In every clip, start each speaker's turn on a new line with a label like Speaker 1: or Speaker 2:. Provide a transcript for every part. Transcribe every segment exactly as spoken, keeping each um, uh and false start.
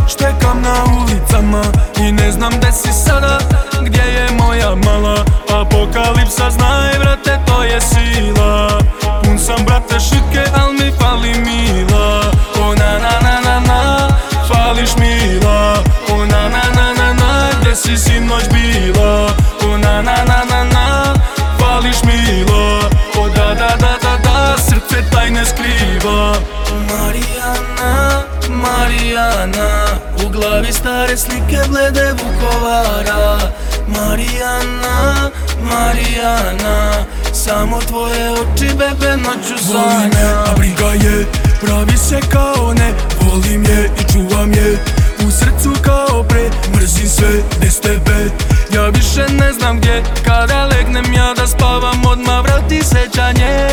Speaker 1: štekam na ulicama i ne znam gde si sada, gdje je moja mala. Apokalipsa, znaj brate, to je sila. Pun sam brate šutke, al mi fali mila. O na na na na na, fališ mila. O na na na na na, gdje si sinoć bila? O na na na na na, fališ mila. O da da da da da, srce tajne skriva. Marijana, Marijana, u glavi stare slike blede Vukovara. Marijana, Marijana, samo tvoje oči bebe noću sanjam. Volim je, a briga je, pravi se kao ne. Volim je i čuvam je, u srcu kao pre. Mrzim sve bez tebe, ja više ne znam gdje. Kada legnem ja da spavam, odmah vrati sećanje.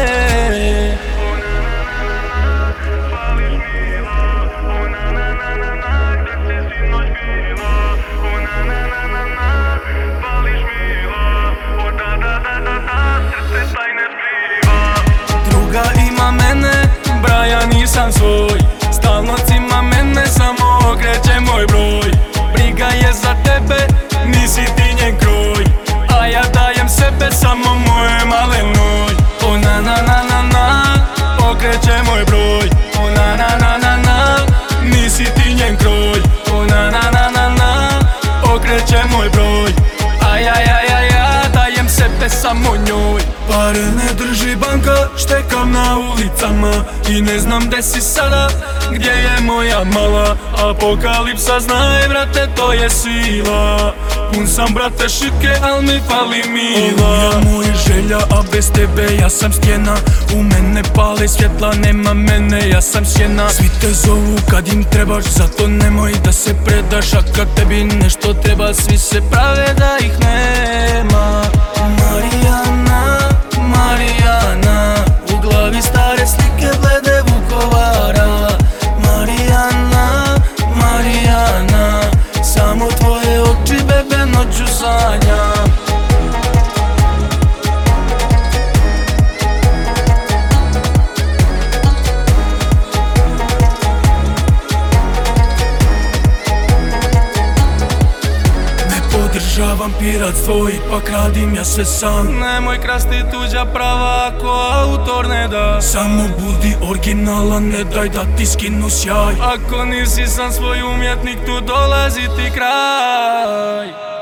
Speaker 1: Druga ima mene, Braja nisam svoj. Stalno cima mene, samo okreće moj broj. Briga je za tebe, nisi ti njen kroj. A ja dajem sebe samo moje malenoj. O na na na na na, okreće moj broj. O na na na na na, nisi ti njen kroj. O na na na na na, okreće moj broj. Aj aj aj aj aj, dajem sebe samo njoj. Pare ne drži banka, štekam na ulicama i ne znam gde si sada, gdje je moja mala. Apokalipsa, znaj brate, to je sila. Pun sam brate šutke, al mi fali mila. Oluja moja želja, a bez tebe ja sam stjena. U mene pale svjetla, nema mene, ja sam sjena. Svi te zovu kad im trebaš, zato nemoj da se predaš. A kad tebi nešto treba, svi se prave da ih nema. Marijana, Marijana, u glavi stare slike blede Vukovara. Marijana, Marijana, samo tvoje oči bebe noću sanjam. Podržavam piratstvo, ipak radim ja sve sam. Nemoj krasti tuđa prava ako autor ne da. Samo budi originalan, ne daj da ti skinu sjaj. Ako nisi sam svoj umjetnik, tu dolazi ti kraj.